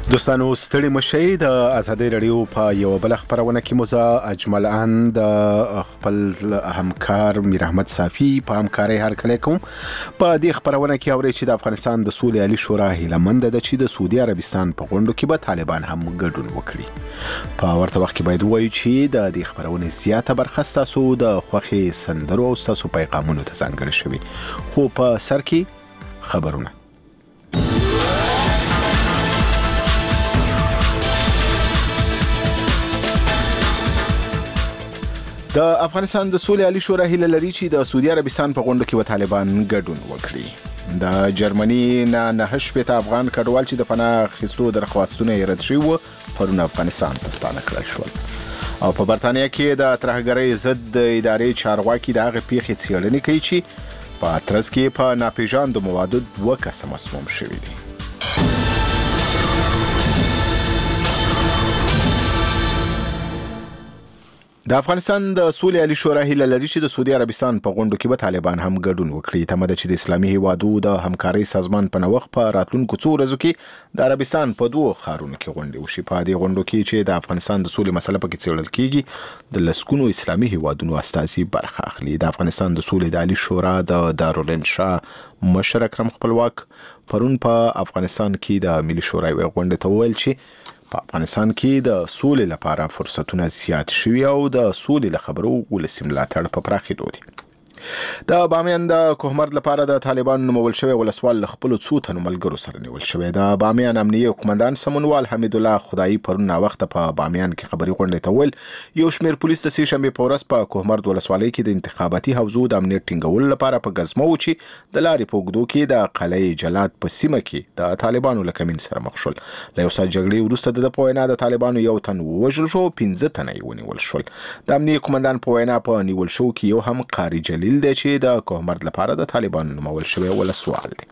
دوستانو ستړي مشئ د ازادي رادیو په یو بل خبرونه کې موزه اجمل ان د خپل همکار میر احمد صافی په همکاري هر کله کوم په دې خبرونه کې اوري چې د افغانستان د سولې عالی شورا هیلمند د چې د سعودي عربستان په غونډو کې به طالبان هم ګډون وکړي. په ورته وخت کې باید وایي چې د دې خبرونه زیاته برخه تاسو د خوخي سندرو او تاسو پیغامونو ته ځانګړي شوی خو په سر کې خبرونه. د افغانستان د سولې عالی شورا هیله لري چې د سعودي عربستان په غونډو کې و طالبان ګډون وکړي. د جرمني نه شپږ افغان کډوال چې د پناه اخیستو درخواستونه یې رد شوي و پرون افغانستان ته ستانه کړل شول. او په برتانیا کې د ترهګرۍ ضد د ادارې چارواکي د هغې پیښې څېړنې کوي چې په اترز کې په ناپېژاندو موادو 2 کسه مسموم شوي دي. د افغانستان د سولې عالی شورا هیله لري چې د سعودي عربستان په غونډو کې به طالبان هم ګډون وکړي. تمه ده چې د اسلامي هیوادو د همکارۍ سازمان په نوښت په راتلونکو څو ورځو کې د عربستان په 2 ښارونو کې غونډې وشي. په دې غونډو کې چې د افغانستان د سولې مسله پکې څېړل کېږي د لسګونو اسلامي هیوادونو استازي برخه اخلي. د افغانستان د سولې د عالی شورا د دارالانشا مشر اکرم خپلواک پرون په افغانستان کې د ملي شورا یوه غونډې ته وویل چې په افغانستان کې د سولې لپاره فرصتونه زیات شوي او د سولې له خبرو ولسي ملاتړ په پراخېدو دي. د بامیان د کوهمرد لپاره د طالبانو نومول شوی ولسوال له خپلو څو تنو ملګرو سره نیول شوی. د بامیان امنیه قومندان سمونوال حمید الله خدایي پرون ناوخته په بامیان کې خبري غونډې ته ویل یو شمېر پولیس د سې شنبې په ورځ په کوهمرد ولسوالۍ کې د انتخاباتي حوزو د امنیت ټینګولو لپاره په ګزمه و چې د لارې په اوږدو کې د قلعه جلات په سیمه کې د طالبانو له کمین سره مخ شول. له یو ساعت جګړې وروسته د په وینا د طالبانو یو تن ووژل شو 15 تنه یې ونیول شول. د امنیه قومندان په وینا په نیول شو کې یو هم قاری جلیل دی چې د کوهمرد لپاره د طالبانو نومول شوی ولسوال دی.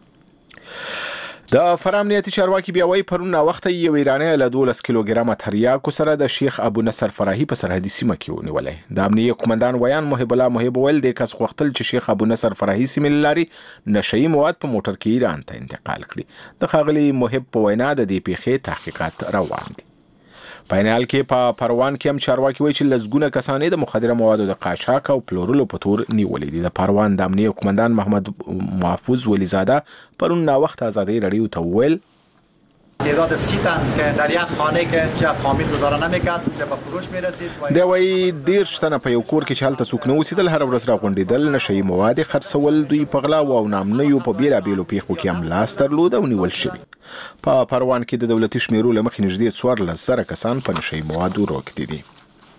د فرا امنیتي چارواکي بیا وایي پرون ناوخته یو ایرانی له 12 کیلوګرامه تریاکو سره د شیخ ابو نصر فراهي په سرحدي سیمه کې ونیولی. د امنیه قومندان ویان محب الله محب ویل د کس غوښتل چې شیخ ابو نصر فراهي سیمې له لارې نشهیي مواد په موټر کې ایران ته انتقال کړي. د ښاغلي محب په وینا د دې پیښې تحقیقات روان دي. په عین حال کې په پروان کې هم چارواکي وایي چې لسګونه کسانې د مخدره موادو د قاچاق او پلورلو په تور نیولې دي. د پروان د امنیه قومندان محمد محفوظ ولیزاده پرون ناوخت ازادي رادیو ته وویل تعداد 30 تن که در یک خانه که چه فامیل گزاره نمیکرد چه به فروش میرسید. دی وایي 10 تنه په یو کور کې چې هلته څوک نه اوسېدل هر ورځ راغونډېدل نشهیي مواد خرڅول دوی په غلاو او نامنیو په بیلابیلو پیښو کې هم لاس درلود او نیول شوي. په پروان کې د دولتي شمیرو له مخې نږدې 14,000 کسان په نشهیي موادو روږدي دي.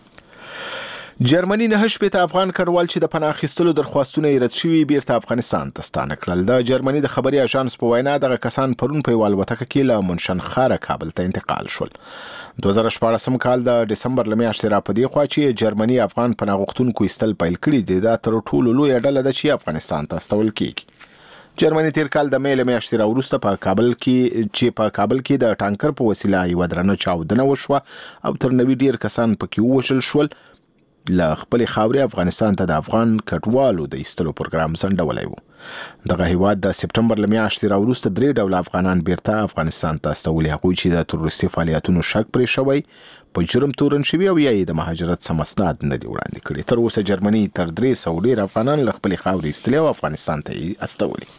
جرمني نه شپږ افغان کډوال چې د پناه اخیستلو درخواستونه یې رد شوي بیرته افغانستان ته ستانه کړل. د جرمني د خبري اژانس په وینا دغه کسان پرون په یوه الوتکه کې له منشنخاره کابل ته انتقال شول. 2014 کال د ډسمبر له میاشتې را په دې خوا چې جرمني افغان پناه غوښتونکو ایستل پیل کړي دي. دا تر ټولو لویه ډله ده چې افغانستان ته استول کېږي. جرمني تیر کال د مې له میاشتې را وروسته په کابل کې د ټانکر په وسیله یوه درنه چاودنه وشوه او تر 90 ډیر کسان پکې ووژل شول. له خپلې خاورې افغانستان ته د افغان کډوالو د ایستلو پروګرام ځنډولی و. دغه هیواد د سپټمبر له میاشتې را وروسته 3 ډوله افغانان بیرته افغانستان ته استولي. هغوی چې د تروریستي فعالیتونو شک پرې شوی په جرم تورن شوي او یا یې د مهاجرت سم اسناد نه دي وړاندې کړي. تر اوسه جرمني تر 300 ډیر افغانان له خپلې خاورې ایستلي او افغانستان ته یې استولي.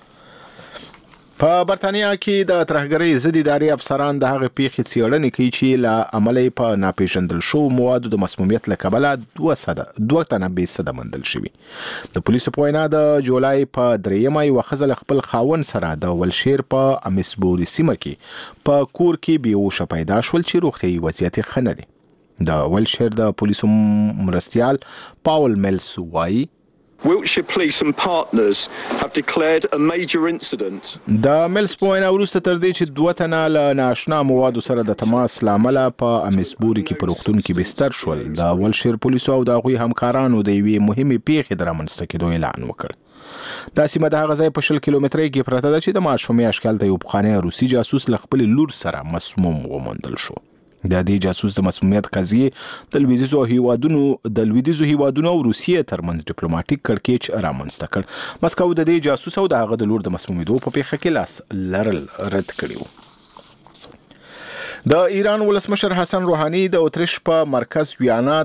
په برتانیا کې د ترهګرۍ ضد ادارې افسران د هغې پیښې څېړنې کوي چې له امله یې په ناپېژندل شوو موادو د مسمومیت له کبله 2 تنه بېسده موندل شوي. د پولیسو په وینا د جولای په 3 یوه ښځه له خپل خاوند سره د ولشیر په امسبوري سیمه کې په کور کې بېهوشه پیدا شول چې روغتیایي وضعیت یې ښه نه دی. د ولشیر د پولیسو مرستیال پاول میلس وایي Wiltshire Police and partners have declared a major incident. د میلس په وینا وروسته تر دې چې 2 تنه له نااشنا موادو سره د تماس له امله په امسبوري کې په روغتون کې بستر شول. د ولشیر پولیسو او د هغوی همکارانو د یوې مهمې پیښې د رامنځته کېدو اعلان وکړ. دا سیمه د هغه ځای په 20 کیلومترۍ کې پرته ده چې د مارچ په میاشت کې هلته یو پخوانی روسي جاسوس له خپلې لور سره مسموم وموندل شو. د دې جاسوس د مسمومیت قضیې د لویدیځو هیوادونو او روسیې ترمنځ ډیپلوماټیک کړکېچ رامنځته کړ. مسکو د دې جاسوس او د هغه د لور د مسمومیدو په پیښه کې لاس لرل رد کړي وو. د ایران ولسمشر حسن روحاني د اتریش په مرکز ویانا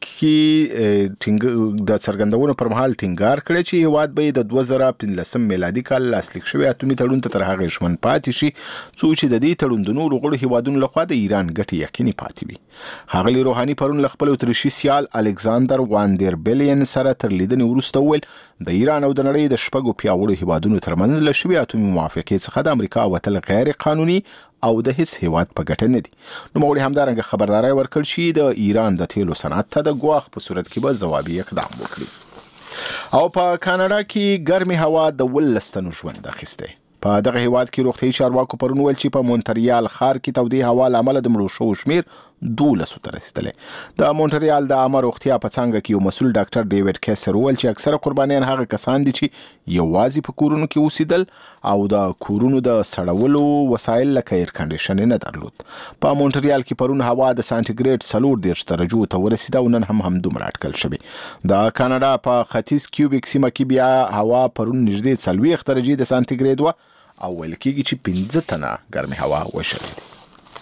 کې د څرګندونو پر مهال ټینګار کړی چې هیواد به د 2015 میلادي کال لاسلیک شوی اتومي تړون ته تر هغه ژمن پاتې شي څو چې د دې تړون د نورو غړو هیوادونو لخوا د ایران ګټې یقیني پاتې وي. ښاغلي روحاني پرون له خپل اتریشي سیال الکساندر واندر بیلین سره تر لیدنې وروسته وویل د ایران او د نړۍ د شپږو پیاوړو هیوادونو ترمنځ له شوي اتومي موافقې څخه د امریکا وتل غیر قانوني او د هیڅ هیواد په ګټه نه دي. نو موږ همدارنګه خبرداري ورکړ چې د ایران د تیلو صنعت ته د ګواښ په صورت کې به ځوابي اقدام وکړي. او په کاناډا کې ګرمي هوا د 12 تنو ژوند اخیسته. په دغه هیواد کې روغتیايي چارواکو پرون ویل چې په مونټریال ښار کې تودې هوا له امله د مړو شوو شمیر 12 ته رسیدلی. د مونټریال د عامه روغتیا په څانګه کې یو مسؤل ډاکټر ډیوډ کیسر ویل چې اکثره قربانیان هغه کسان دي چې یوازې په کورونو کې اوسېدل او د کورونو د سړولو وسایل لکه ایر کنډیشن نه درلود. په مونټریال کې پرون هوا د سانتیګریډ 40 درجو ته ورسیده او نن هم همدومره اټکل شوی. د کاناډا په ختیځ کیوبیک سیمه کې بیا هوا پرون نږدې 40 درجې د سانتیګریډ و او ویل کېږي چې 15 تنه ګرمي هوا وشلې ده.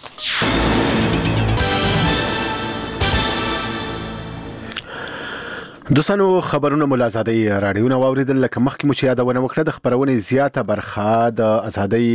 دوستانو خبرونه ملازادي رادیوونه واوریدل لکه مخکې مو چې یادونه وکړه د خبرونې زیاته برخه د ازادۍ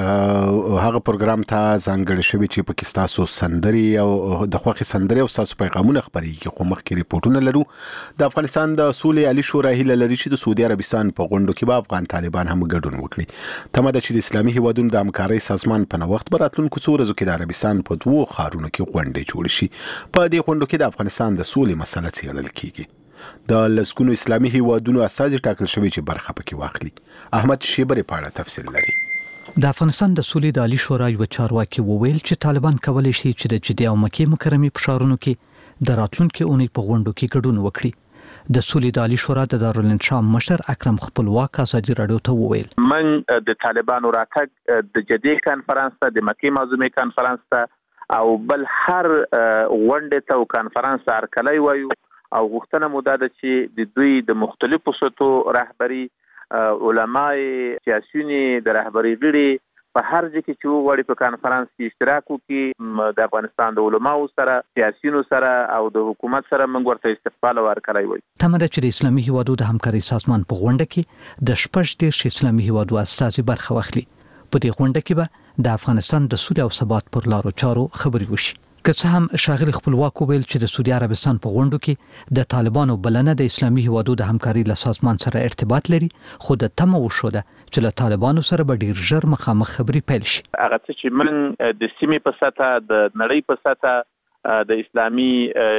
هغه پروګرام ته ځانګړې شوې چې پکې تاسو سندري او د خوښي سندري او تاسو پیغامونه خبرېږي خو مخکې ریپورتونه لرو. د افغانستان د سولې عالی شورا هیله لري چې د سعودي عربستان په غونډو کې به افغان طالبان هم ګډون وکړي. تمه ده چې د اسلامي هیوادونو د همکارۍ سازمان په نوښت براتلونکو څو ورځو کې د عربستان په 2 ښارونو کې غونډې جوړ شي. په دې غونډو کې د افغانستان د سولې مسله څیړل کیږي. د لسګونو اسلامي هیوادونو اساسي ټاکل شوی چې برخه پکې واخلي. احمد شیبر په اړه تفصیل لري. د افغانستان د سولې د عالی شورا یو چارواکي وویل چې طالبان کولی شي چې د جدي او مکې مکرمې په ښارونو کې د راتلونکي اونۍ په غونډو کې ګډون وکړي. د سولې د عالی شورا د دارالانشا مشر اکرم خپلواک ازادي رادیو ته وویل من د طالبانو راتګ د جدي کانفرنس ته د مکې معظمې کانفرنس ته او بل هر غونډه ته او کانفرنس هرکلی وایو او غوښتنه مو ده چې د دوی د مختلفو سطحو رهبری علماي سیاسيونی د رهبری غړي په هر ځای کې چې وغواړي په کانفرنس کې اشتراک وکړي د افغانستان د علماو سره سیاسيونو سره او د حکومت سره موږ ورته استقبال ورکړای وي. تمه ده چې د اسلامي هیوادو د همکارۍ سازمان په غونډه کې د 14 اسلامي هیوادو استازي برخه واخلي. په دې غونډه کې به د افغانستان د سولې او ثبات پر لارو چارو خبرې وشي. که څه هم ښاغلي خپلواک ویل چې د سعودي عربستان په غونډو کې د طالبانو بلنه د اسلامي هیوادو د همکارۍ له سازمان سره ارتباط لري خو د تمه وشوده چې له طالبانو سره به ډیر ژر مخامخ خبرې پیل شي. هغه چې من د سیمې په سطح د نړۍ په سطح د اسلامي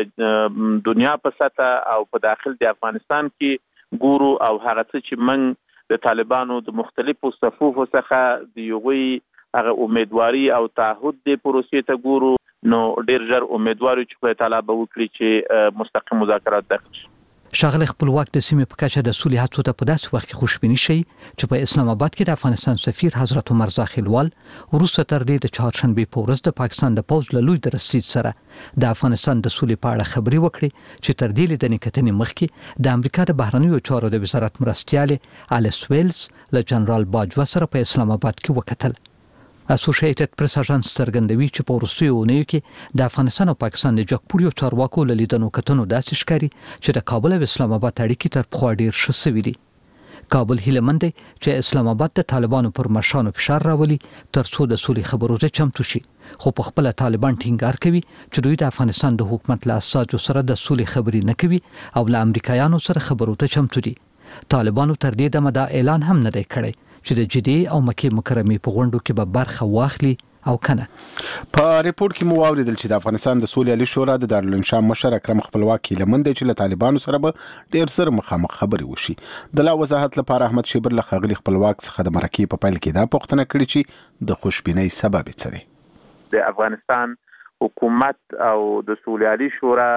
دنیا په سطح او په داخل د افغانستان کې ګورو او هغه چې من د طالبانو د مختلفو صفوفو څخه د یوغي هغه امیدواري او تعهد د پروسې ته ګورو نو ډیر ژر امیدوارو چې په تعالی به وکړي چې مستقیم مذاکرات داخل شي. ښاغلي خپلواک د سیمې په کچه د سولې هڅو ته په داسې وخت کې خوشبیني شي چې په اسلام آباد کې د افغانستان سفیر حضرت عمر زاخیلوال وروسته تر دې د چهارشنبه په ورځ د پاکستان د پوځ له لوی درستیز سره د افغانستان د سولې په اړه خبرې وکړي چې تر دې لیدنې کتنې مخکې د امریکا د بهرنیو چارو د وزارت مرستیالې الیس ویلز له جنرال باجوا سره په اسلام آباد کې وکتل. اسوسییټډ پریس اژانس څرګندوي چې په وروستیو اونیو کې د افغانستان او پاکستان د جګپوړیو چارواکو له لیدنو کتنو داسې ښکاري چې د کابل او اسلام آباد اړیکې تر پخوا ډیر ښه سوي دي. کابل هیله مند دی چې اسلام آباد د طالبانو پر مشرانو فشار راولي ترڅو د سولې خبرو ته چمتو شي خو په خپل طالبان ټینګار کوي چې دوی د افغانستان د حکومت له اساسو سره د سولې خبرې نه کوي او له امریکایانو سره خبرو ته چمتو دي. طالبانو تر دې دمه دا اعلان هم نه دی کړی چې د جدي او مکې مکرمې په غونډو کې به برخه واخلي او کنه. په ریپورت کې مو واوریدل چې د افغانستان د سولې عالی شورا د دارالانشا مشر اکرم خپلواک لمن دی چې له طالبانو سره به ډیر سره مخامخ خبرې وشي. د لا وضاحت لپاره احمد شیبر له خغلی خپلواک څخه د مرکې په پیل کې دا پوښتنه کړې چې د خوشبینۍ سبب څه دی. د افغانستان حکومت او د سولې عالی شورا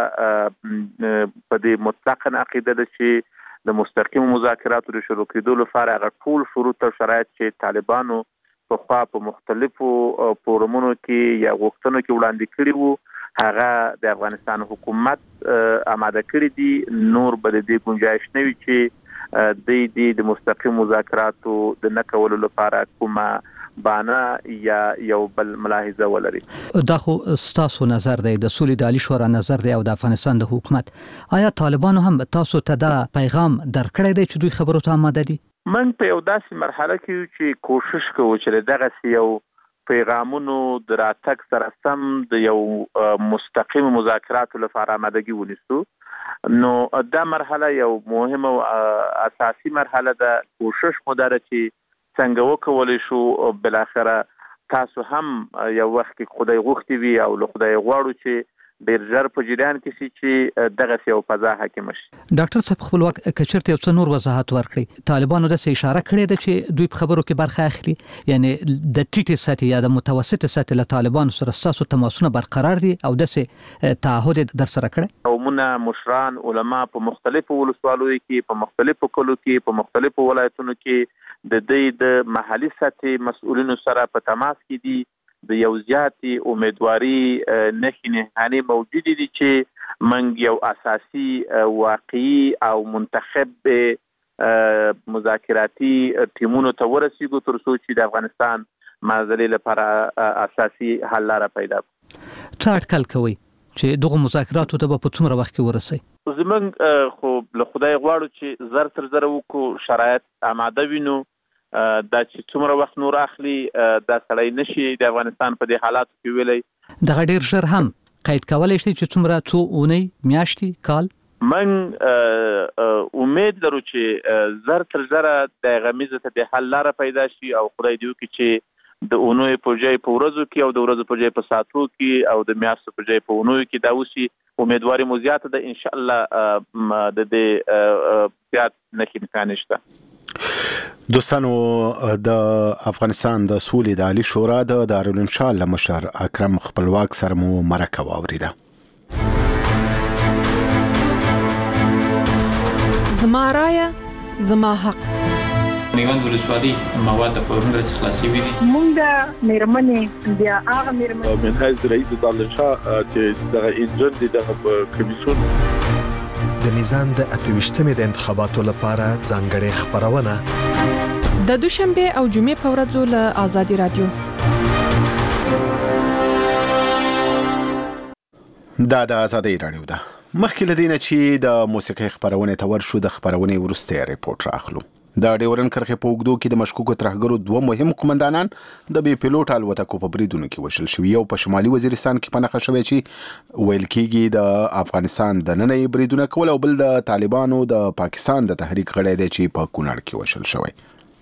په دې مطلقاً عقیده ده چې د مستقیم مذاکراتو د شروع کېدو لپاره هغه ټول شروط او شرایط چې طالبانو په خوا په مختلفو فورمونو کې یا غوښتنو کې وړاندې کړي وو هغه د افغانستان حکومت آماده کړي دي. نور به د دې گنجائش نه وي چې د مستقیم مذاکراتو د نه کولو لپاره کومه بانه یا یو بل ملاحظه ولري. دا خو ستاسو نظر دی، د سولې د عالی شورا نظر دی او د افغانستان د حکومت. آیا طالبانو هم تاسو ته دا پیغام درکړی دی چې دوی خبرو ته آماده دي؟ من په یو داسې مرحله کې چې کوشش کوو چې دغه یو پیغامونو د راتګ سره سم د یو مستقیم مذاکراتو لپاره آمادګي ونیسو. نو دا مرحله یو مهمه او اساسي مرحله ده. کوشش مو ده چې څنګه وکولای شو بلاخره تاسو هم یو وخت کې خدای غوښتي وي او له خدای غواړو چې ډیر ژر په جریان کې شي چې دغه یو فضا حاکم شي. ډاکټر صاحب خپل وخت کچرته یو څه نور وضاحت ورکړي. طالبانو د اشاره کړې ده چې دوی په خبرو کې برخه اخلي، یعنی د ټیټي سطح یا د متوسطه سطح له طالبانو سره تاسو تماسونه برقرار دي او د تعهد در سره کړی. قومونه، مشران، علما په مختلفو ولسوالیو کې، په مختلفو کلو کې، په مختلفو ولایتونو کې د دې د محلي سطح مسؤلینو سره په تماس کې دي. د یو زیاتي امیدواري نښې موجودې دي چې موږ یو اساسي واقعي او منتخب مذاکراتي ټیمونو ته ورسیږو تر څو چې د افغانستان معضلې لپاره اساسي حل لاره پیدا کړو. څه اټکل کوئ چې دغه مذاکراتو ته په څومره وخت کې ورسئ؟ زموږ خو له خدای غواړو چې زر تر زر وکړو، شرایط آماده وینو. دا چې څومره وخت نور اخلي دا سړی نشي د افغانستان په دې حالاتو کې ویلی. دغه ډیر ژر هم قید کولای شي چې څومره څو اونۍ، میاشتې، کال؟ من امید لرو چې زر تر زره د غمیزه ته د حل لاره پیدا شي او خدای دې وکړي چې د اونۍ په ځای په ورځو کې او د ورځو په ځای په ساعتو کې او د میاشتو په ځای په اونۍ کې دا وشي. امیدواري مو زیاته ده، ان شاء الله د دې زیات نشي امکان شته. دوستانو، د افغانستان د سولې د عالی شورا د دارالانشاء مشر اکرم خپلواک سره مو مرکه واوریده. زما رایه زما حق. میوند ولسوالي مواد په ورنډ څخه خلاصي وي. مونږ د میرمنې بیا هغه میرمنې منهج رئیس دارالانشاء چې د انجن د کمیسیون د میزان د 28مې د انتخاباتو لپاره ځانګړې خبرونه د دوشنبه او جمعې په ورځو له آزادي رادیو. دا د آزادي رادیو ده. مخکې لدینه چې د موسیقي خبرونه تور شو، د خبرونه ورسته ریپورت راخلو. د ډیورن کرخه په وګدو کې د مشکوکو ترهګرو دوه مهم قومندانان د بي پیلوټ الوتکو په بریدونو کې وشل شوی. یو په شمالي وزیرستان کې پنهخه شوی چې ویل کېږي د افغانستان د نننۍ بریدونه کول، او بل د طالبانو د پاکستان د تحریک غړی دی چې په کونړ کې وشل شوی.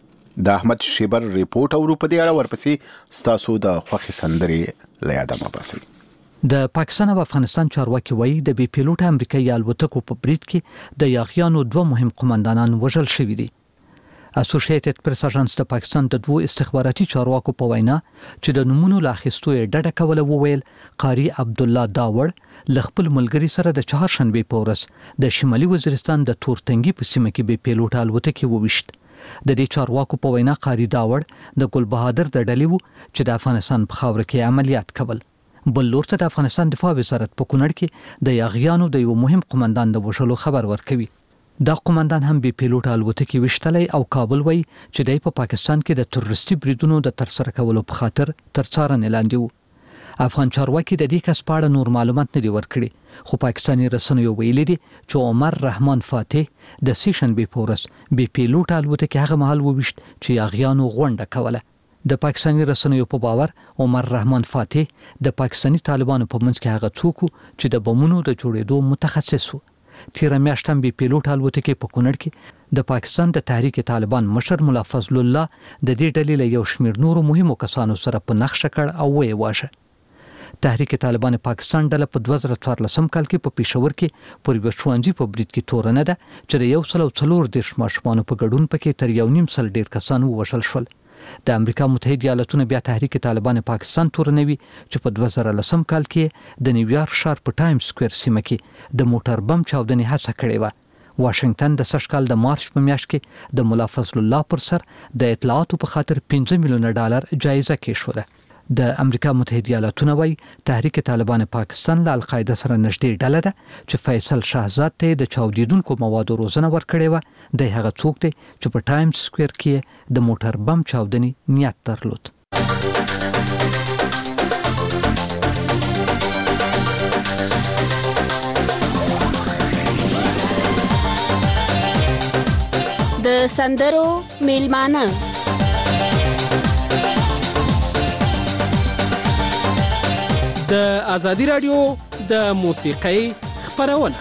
د احمد شیبر ریپورت او په دې اړه ورپسې ستاسو د خوښي سندرې لیاده مباسي. د پاکستان او افغانستان چارواکي وایي د بي پیلوټ امریکایي الوتکو په برید کې د یاغیانو دوه مهم قومندانان وژل شوي دي. اسوسییټډ پریس اژانس د پاکستان د دوه استخباراتي چارواکو په وینا چې د نمونو لاخستو ډډه کوله وویل قاری عبد الله داوړ ل خپل ملګری سره د چهارشنبه په ورځ د شمالي وزیرستان د تورتنګي په سیمه کې بي پیلوټ الوتکې وویشت. د دې چارواکو په وینا قاری داوړ د ګل بهادر د ډلې وو چې د افغانستان په خاور کې عملیات کول. بل لور ته د افغانستان دفاع وزارت په کونړ کې د یاغیانو د یو مهم قومندان د وژلو خبر ورکوي. دا قومندان هم بي پیلوټ الوتکې وشتلې او کابل وایي چې د پاکستان کې د تروریستي بریدونو د ترسره کولو په خاطر تر څارنې لاندې وو. افغان چارواکي د دې کس په اړه نور معلومات نه دي ورکړي، خو پاکستاني رسنیو ویلي دي چې عمر رحمان فاتح د سیشنبه په ورځ بي پیلوټ الوتکې هغه مهال وویشت چې یاغیانو غونډه کوله. د پاکستاني رسنیو په باور عمر رحمان فاتح د پاکستاني طالبانو په منځ کې هغه څوک چې د بمونو د جوړېدو متخصص وو. تیر میاشت هم بي پیلوټ الوتکې په کونړ کې د پاکستان د تحریک طالبان مشر مولا فضل الله د دې ډلې له یو شمېر نورو مهمو کسانو سره په نقشه کړ او ویې واشه. تحریک طالبان پاکستان ډله په 2014 کال کې په پېښور کې پر یو ښوونځي په برید کې تورنه ده چې د 140 ماشومانو په ګډون پکې تر 1.5 ډیر کسان ووژل شول. د امریکا متحده ایالاتونو بیا تحریک طالبان پاکستان تورنوي چې په 2010 کال کې د نیویارک ښار په ټایم سکوير سیمه کې د موټر بم چاودنې هڅه کړې و. واشنگټن د سږ کال د مارچ په میاشت کې د مولا فضل الله پر سر د اطلاعاتو په خاطر $5 میلیون جایزه کېښوده. د امریکا متحده ایالاتونو وايي تحریک طالبان پاکستان له القاعده سره نږدې ډله ده چې فیصل شاهزاد ته د چاودیدونکو موادو روزنه ورکړې و. د هغه څوک دی چې په ټایم سکوير کې د موټر بم چاودنې نیت درلود. د سندرو میلمانه د آزادی رادیو د موسیقۍ خبرونه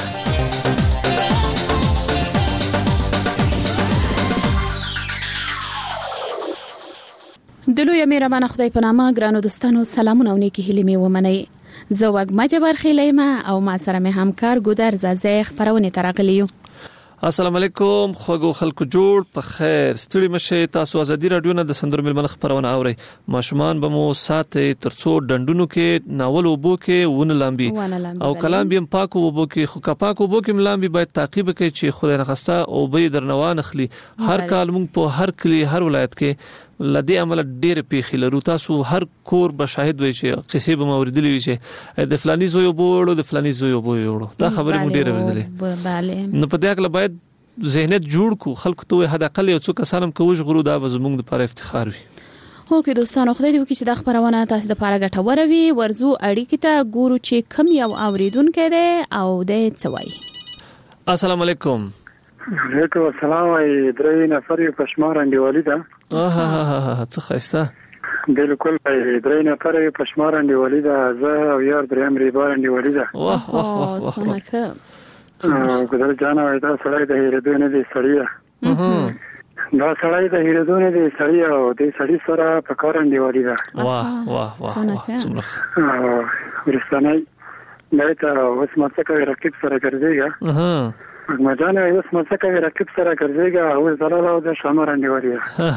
د لوی مهربان خدای په نامه ګرانو دوستانو سلامونه او نیکی هیلې مې ومنئ. زه وګ مجبر خلیمه او ما سره مې همکار ګودر زازه خبرونه ترغلیو. السلام علیکم خوږو خلکو جوړ په خیر ستړي مشه تاسو آزادی رادیو نه د سندرو ملمن خبرونه اوري ماشومان به مو ساتي ترڅو ډندونو کې ناول وبو کې ون لامبي او کلام بیم پاکو وبو کې خو کپاکو وبو کې ملامبي باید تعقیب کوي چې خدای نخسته او به درنوان اخلي هر کال مونږ په هر کلی هر ولایت کې لدی عمل ډېر پیخي لرو تاسو هر کور به شاهد وي چې قصې به موردلې وي چې د فلاني زوی وبوړو د فلاني زوی وبوړو دا خبره مو ډېر اوریدلې نو په دې اړه باید ذهنیت جوړ کو خلکو ته هدا قل یو څو کسانم کوج غرو دا زموږ د لپاره افتخار وي. هوکې دوستانو خدای دې وکړي چې دا خبرونه تاسو د لپاره ګټوره وي. ورزو اړیکې ته ګورو چې کم یو اوریدونکو دی او د څوي. السلام علیکم. وعلیکم السلام. درې نفر په شمار انډیوالي ده. څه خسته بالکل درې نفر په شمار انډیوالي ده. زه او یار درې امرې بار انډیوالي ده. واه واه واه څنګه ګذر جانا دا سړی د هیرېدو نه دی سړی دا سړی د هیرېدو نه دی سړی او د سړی سره په کار انډیوالي ده. واه واه واه څومره ورستانای دا ته اوس ماته رقیب سره ګرځيږي مجانه اوس مڅکه رقیب سره ګرځيږي او زلاله او د شامر انډیوالي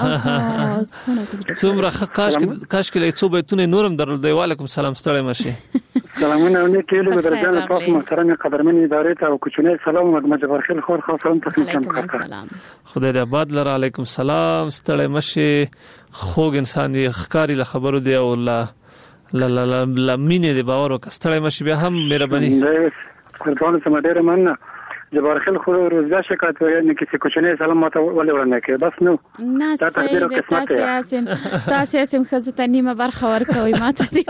څومره کاش کې څو بیتونه نورم درلودي. وعلیکم السلام ستړی مشي. سلامونه نه کېلو درجان تاسو محترم قدرمن ادارې ته او کوچنی سلام مجبر خل خور خاصم تخنیکم کړه. خدای دې آباد لره. علیکم السلام ستړی مشي. خوږ انسان یې خکاری له خبرو دی او لا مینه دی باور وکړه مشي بیا هم مهرباني قربان سم ډېر مننه. جبار خل خو روزګار شکایت وایي نه کې کوچنی سلام ماته ولې ورنه کې بس نو تا تقدیر قسمت تاسو خزته نیمه برخه ورکوي ماته دی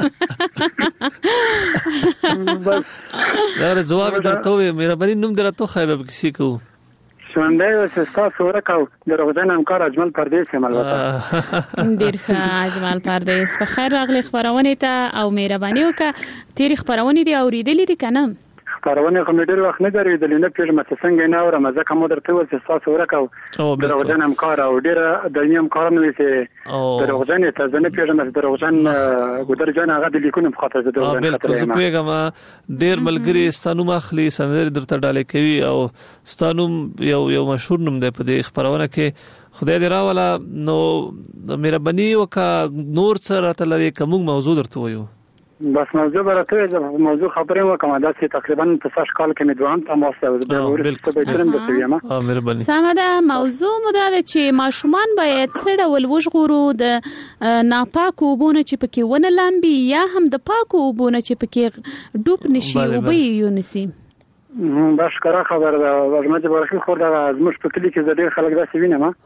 بس دا جواب درته وي مهرباني نوم درته خایبه کسی کو شوندای وسستا سورکاو دروغجن همکار اجمل پردیس ملوته ډیر ښه اجمل پردیس په خیر راغلی خبرونه ته او مهرباني وکړه تیر خبرونه دی اوریدلې دي کنه خبرونه کوم ډیر وخت نه درېدل نه پیژم چې څنګه نه اورم ځکه مو درته وځي تاسو ورکاو دروغجن همکار او ډیر د نیم کار نه وي چې دروغجن ته ځنه پیژم چې دروغجن ګودر جان هغه د لیکونو په خاطر دروغجن بالکل زه پیغام ډیر ملګری ستانو مخلي سندر درته ډالې کوي او ستانو یو مشهور نوم دی په دې خبرونه کې خدای دې راولا نو د مهرباني وکا نور سره تل کوم موضوع درته وایو بس موضوع برته د موضوع خبرې وکم دا چې تقریبا په څه کال کې مدوام تماس او د ورسته به ترم د سویما مهرباني سمه موضوع مده چې ماشومان باید څړه ول وژغورو د ناپاکو وبونه چې پکې ونه لامبي یا هم د پاکو وبونه چې پکې ډوب نشي او به یونسي باش کرا خبر دا ورمجه برخه خور دا زموږ په کلی کې زړه خلک دا سوینه ما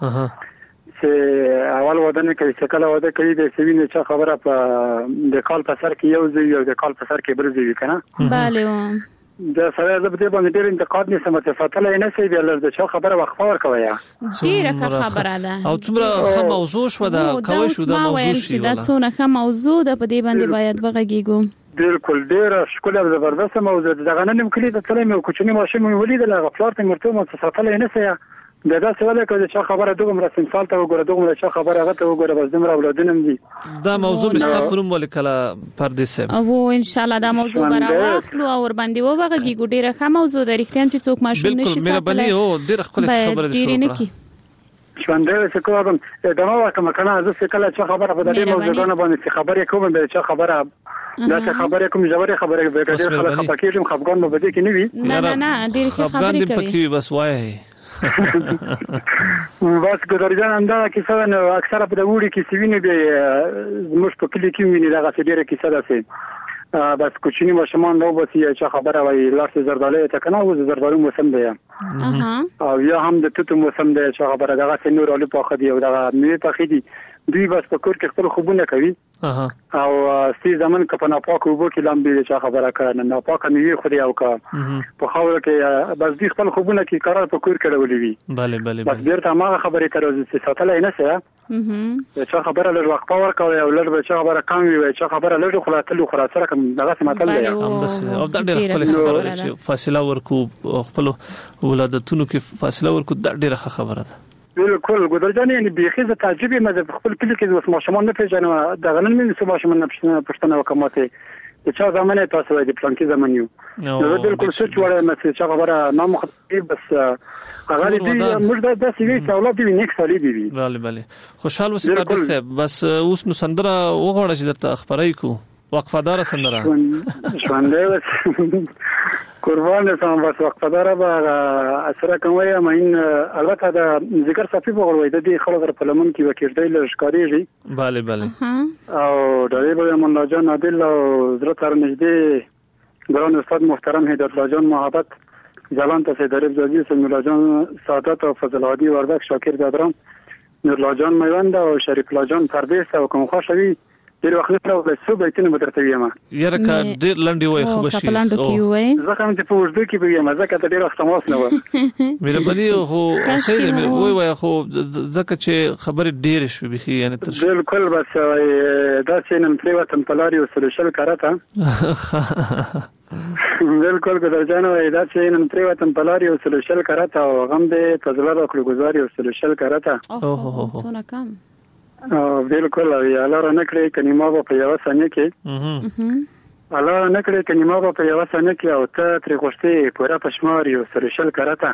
چې اول ودانه کوي چې کله ودا کوي د سوینه چې خبره په د کال په سر کې یو ځای یو د کال په سر کې بل ځای کنه bale دا سره د دې باندې ډېر انتقاد نه سمته فتله نه سي بیا لږ د خبره وقفه ورکوي ډیره خبره ده او څومره موضوع شو دا کوي شو دا موضوع شي دا څونه موضوع ده په دې باندې باید وغږیږو بالکل ډیره شکل او زبردست موضوع ده غننم کلی د تلمه کوچنی ماشین ولید له غفلات مرته مو فتله نه سي دا څه ولې کوي چې خبره دوم رسم سال ته وګوره دوم چې خبره هغه ته وګوره بس دمر اولادینم دي دا موضوع مستقبلم ولیکلا پردیسه او ان شاء الله دا موضوع براوخلو او ور باندې وبغه ګډیره ښه موضوع د ریښتیا چې څوک ماشوم نشي بالکل مهرباني او ډیره خپل خبره دي شوندې څه کوم دا نو کوم کنه زه څه کله چې خبره په دې موضوع باندې خبرې کوم به چې خبره دا څه خبرې کوم ژورې خبرې به ډېر خلک خپکیږم خفګان به دې کې نه وي نه ډېر خبرې کوي بس وای بس ګدرجان انده کیسه نو اکثره په وړي کې سوینه به زموږ په کلی کې ویني دا څه ډیره کیسه ده بس کوچنی ماشومان نو بس یې خبره وای لاس زردالې ته کنه و زردالو موسم دی او یا هم د توت موسم دی چې خبره دغه نور الو په خدي او دغه می په خدي دوی بس په کور کې خپل خوبونه کوي او سي زمون کپه نه پاک وبو کې لامبي چې خبره کړه نه پاک نه خوري او کا په خاور کې بس دوی خپل خوبونه کې قرار په کور کې ډولې وي bale بس بیرته ما خبرې کړو چې ساتلای نه سه چې خبره لږ وخت پاور کوي او لږ چې خبره کم وي چې خبره لږ خلاصلو خلاصره کوم دغه سماتل دی هم بس او دا ډېر خپل خبره چې فاصله ورکو خپل ولادتونو کې فاصله ورکو دا ډېر خبره ده بالکل ګدرجان یعنی بيخي ز تعجبي مې خپل کلی کې اوس ماشومان نه پیژنم دا غنن مې سو ماشومان نه پښتنه وکمته چې زمانه تاسو د پلانکی زمانیو نو بالکل څه وړه مې چې خبره ما مخاطب بس هغه دې موږ د سیوی اولاد دې نیک سالي دي bale خوشحال وسه قادر صاحب بس اوس نو سندره وغوړه چې درته خبرای کو وقفدار سندره شوانده قربان سم بس وقفدار به اثر کوي مین البته د ذکر صفي په غوړوي د دې خلک په لمن کې وکړدې لشکاريږي bale او د دې به مولا جان عادل او حضرت تر نږدې ګران استاد محترم هدایت الله جان محبت جلان ته درب عزیز مولا جان سعادت او فضل هادي وردک شاکر دادرام نور الله جان میوند او شریف الله جان پردیس او کوم خوشوي ډیر وخت نه راو له صبح کې نه بدرته یم یره کا ډیر لنډي وای خو بشي زه کوم چې په وژد کې به یم ځکه ته ډیر وخت ماس نه و مې بلی هو خیر مې وای خو ځکه چې خبر ډیر شو بخي یعنی تر بالکل بس دا چې نن پری وطن پلاری وسلوشل کراته بالکل ګدرجانو دا چې نن پری وطن پلاری وسلوشل کراته او غم دې تجربه وکړو گزاري وسلوشل کراته اوه څونه کم بالکل الله را نکړي کنيما په یو ثانیه کې الله نکړي کنيما په یو ثانیه کې او ته تر خوشتي پورا پښمار یو سرشل کراته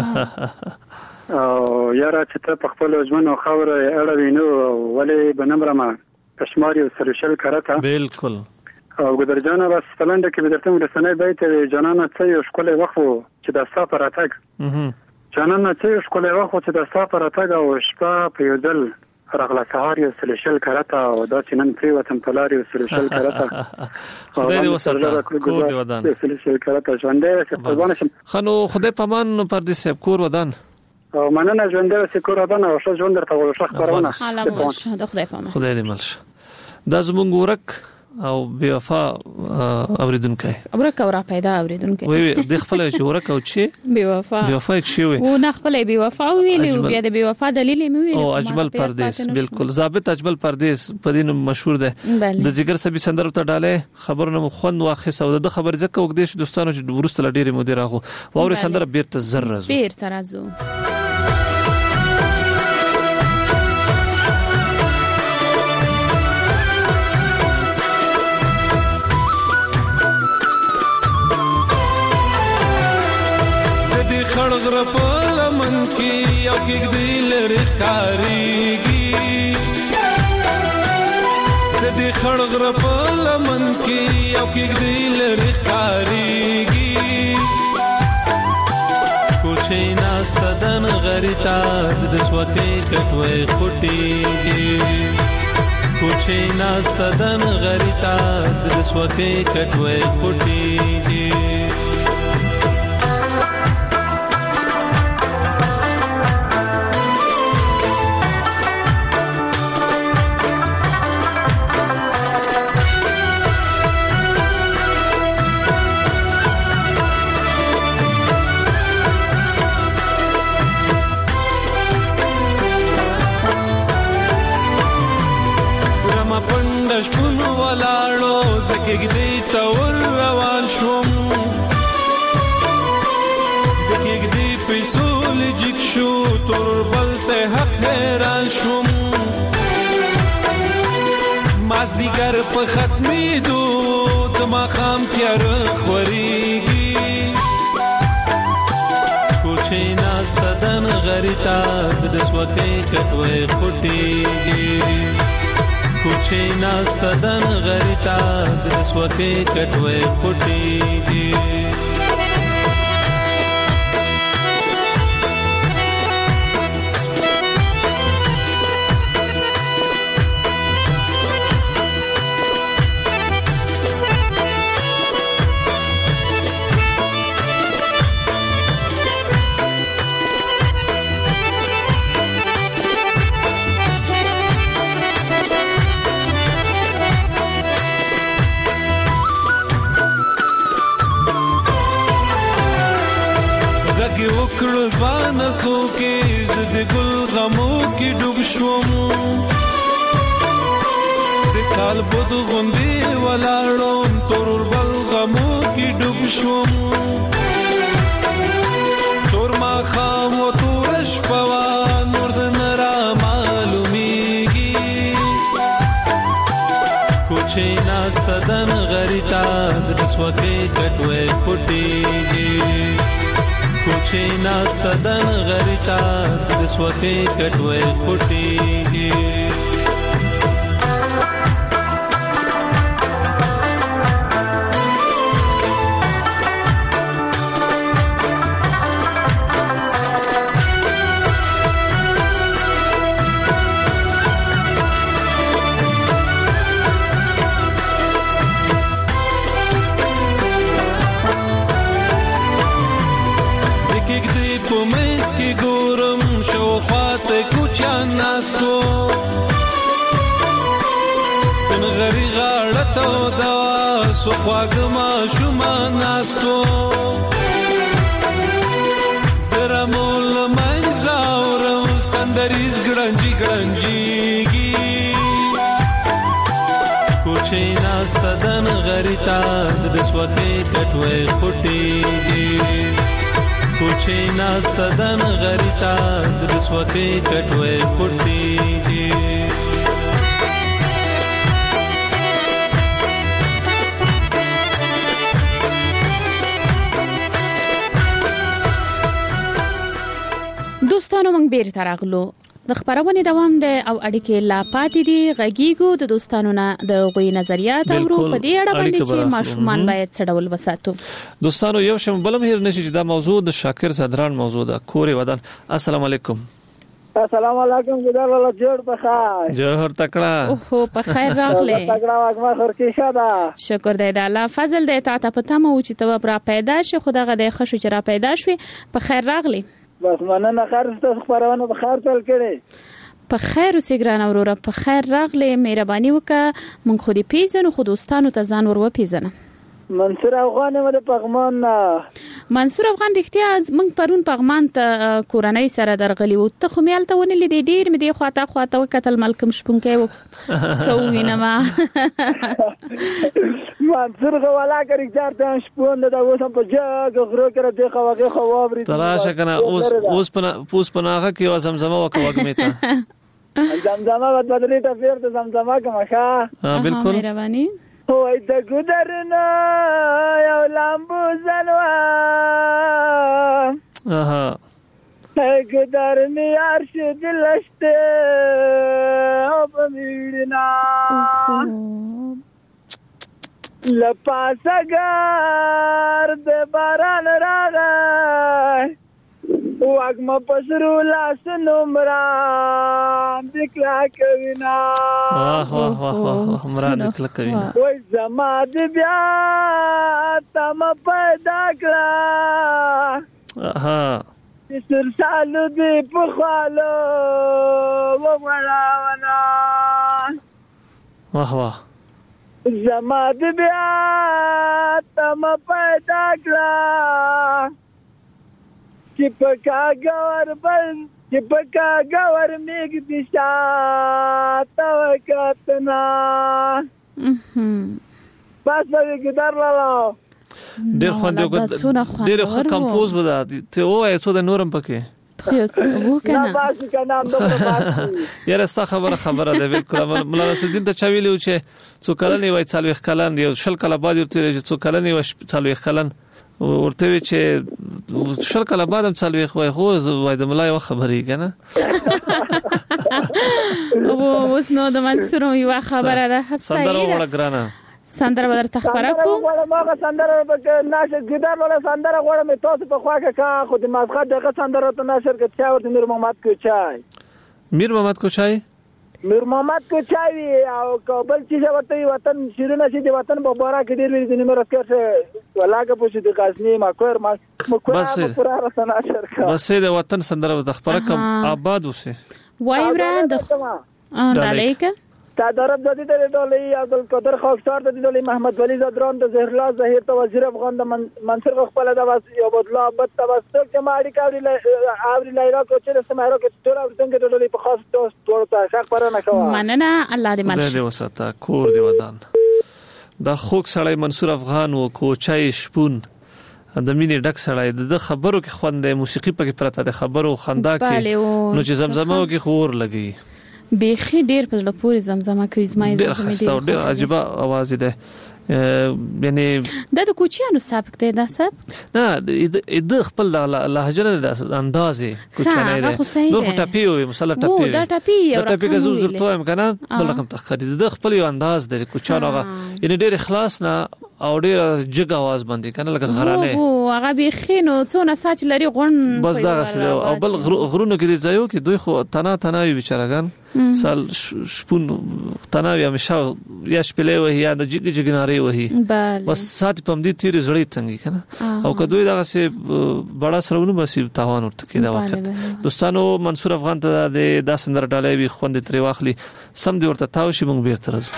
او یاره چې ته په خپل ژوند او خاور اړه وینو ولې بنمرما پښمار یو سرشل کراته بالکل او ګدرجانه بس فلنده کې بدرته مرسنه بیت جنانه څه یو شکل وخت چې د سفر اتګ جنانه څه یو شکل وخت چې د سفر اتګ او شپه په یو ځل رغلا سهار یو سلشل کراته او دا چې نن پری وطن پلاری یو سلشل کراته خدای دې وساته کور دې ودان سلشل کراته ژوندې چې قربان شم خنو خدای پامان پردیس کور ودان او مننه ژوندې چې کور ودان او ښه ژوند درته ورشخ خبرونه خدای پامان خدای دې ملش دا زمونږ ورک او بے وفا اوریدونکو ورک اورا پیدا اوریدونکو وی د خپل چې ورک او چې بے وفا چې وي و نه خپل بے وفا ویلی او بیا د بے وفا دلیل مې ویلی او اجمل پردیس بالکل ضابط اجمل پردیس په دین مشهور ده د جګر سبي سندر ته ډاله خبرونه خوند واخص او د خبر ځکه وګدې شو دوستانو چې ورسته ډېر مدیر راغو او سندر بیرته زر راځو خړغر په لمن کې یو کې دل رخاريږي د دې خړغر په لمن کې یو کې دل رخاريږي کوچې ناستدن غریتا د سوکې کټوي خټيږي کوچې ناستدن غریتا د سوکې کټوي خټيږي شپون ولاړو زګګدي تور روان شوم دګګدي پیسول جګ شو تور بلته حق حیران شوم مازدیګر په ختمي دو د ماقام تیار خوريږي کوچې ناستدن غریتا د سوکې کټوي خټيږي کوچې ناستدن غریتا د سوکې کټوي خټيږي کړو ځوان سو کې زد ګل غمو کې ډوب شوم د کال بود غوندي ولاړم تور بل غمو کې ډوب شوم تور ما خام و تور شپوا نور زنرا معلومیږي کوچې ناست دن غریتا د سوکې کټوي فټيږي کوچې ناست دن غریتا د سوکې کټوي فټيږي پومس کی ګورم شوخات کوچان ناستو تن غری غړتو دا سو خواګما شوما ناستو درمول منځاورم سندریز ګړنجي ګړنجيږي کوچې ناست دن غریتا د سوکې کټوي خټيږي کوچې ناست دن غریتا د سوکې کټوي فټيږي دوستانو موږ بیرته راغلو د خبرونه دوام ده او اړیکې لا پاتې دي غږیګو د دوستانو نه د غوي نظریات او په دې اړه باندې چې ماشومان باید څډول وساتو دوستانو یو شم بلم هیر نشي چې دا موضوع د شاکر صدران موضوع ده کورې ودان السلام علیکم السلام علیکم ګدار الله جوړ بخیر جوړ تکړه اوه په خیر راغله تکړه واګما خورکی شاده شکر دې د الله فضل دې ته پته مو چې تو برا پیدا شي خدای دې خوشو چې را پیدا شوي په خیر راغلی بس مننه خرسته خبرونه به خیر تل کړي په خیر اوسې ګران اوروره په خیر راغلی مهرباني وکړه مونږ خو دې پیژنو خو دوستانو ته ځان ور وپیژنه منصور افغان مې د پغمان منصور افغان رښتیا مونږ پرون پغمان ته کورنۍ سره درغلی او ته خو میالته ونی لیدې ډیر مې دی خواته وکتل ملکم شپونکې کوینه ما منصور غوالا کړی چارته شپون دا وسم په جګ غرو کې د خواږه خوابري تراشه کنه اوس پناغه کې زمزمه وکوګمې ته زمزمه بدلې ته پیر ته زمزمه کومه ښه بالکل مهرباني وای د ګدرنا یو لامبو زنوا اها ګدرنی ارشد لشته او بمیړنا لپاسګار د باران راغی واګم پسرو لاس نمرا دکلا کوینا واه عمران دکلا کوینا وای زما د بیا تم پیدا کړه اها سر سالو دی په خالو و وړاونا واه زما د بیا تم پیدا کړه چې پکا ګور میګ دشا تا وکتنا بس به ګدار لاله ډېر خوند یو ډېر ښه کمپوز ودا ته وای څو د نورم پکې نه باسي کنه یاره ستا خبره ده بالکل مولا نصرالدین ته چا ویلو چې څو کلن وای 40 کلن یو شل کله بعد ورته څو کلن وای 40 کلن ورته وی چې شل کله بعد هم 40 وای خو وای د ملای خبرې کنه اوس نو د منصور یو خبره ده سندره وړه ګرانه سندره بدرته خبره کو ما سندره به ناشر ګدار ولا سندره غوړم تاسو په خواګه کا خو د ماسخه دغه سندره ته ناشر کې چا ورته میر محمد کوچای میر محمد کوچای او کابل چې ورته وطن شیرونه چې د وطن په بارا کې ډیر د نیمه رسکه ولاګه پوښتې د غزنی مکور بس د وطن سندره د خبره کم آباد اوسه وای ورا د علیکم صدارت دادی در اداره عبدالقادر خاکسار دادی دالی محمد ولی زدران د زهرلا ظهیر ته وزیر افغان د منصور خپل د واس یو بدلا بد توسط که ماړی کاوري لایرا کوچر سمایرو کې ټول اورتنګ د ډولې په خاص ټول ته شک پر نه کوه مننه الله دې مل دې وساته کور دی ودان دا خوک سړی منصور افغان و کوچای شپون د مینې ډک سړی د خبرو کې خوند موسیقي پکې پرته د خبرو خندا کې نو چې زمزمه کې خور لګي بیخي ډیر په لپاره پوری زمزمه کوي زما ډیر خسته ډیر عجيبه आवाज ده یعنی د کوچیانو سبک دی دا سب نه د خپل لهجه د اندازې کوچنی دی نو ټاپي وي مثلا ټاپي دا ټاپي یو ټاپي که زو زرتو هم کنه بل رقم تخري د خپل یو انداز د کوچانو یعنی ډیر اخلاص نه او ډیر جګ आवाज باندې کنه لکه غرانه او هغه بيخینو څونه ساج لري غون بس دا او بل غرونو کې دی ځایو کې دوی خو تنا وي بیچارهګان سال شپون تناوي همیشه یا شپلې وي یا د جګ ناري وي بس سات پم دي تیر زړې تنګي کنه او کدوې دغه سه بڑا سرونو بس تاوان ورته کې دا وخت دوستانو منصور افغان ته د داسندر ډالۍ وي خوند تری واخلي سم دي ورته تاو شي مونږ بیرته راځو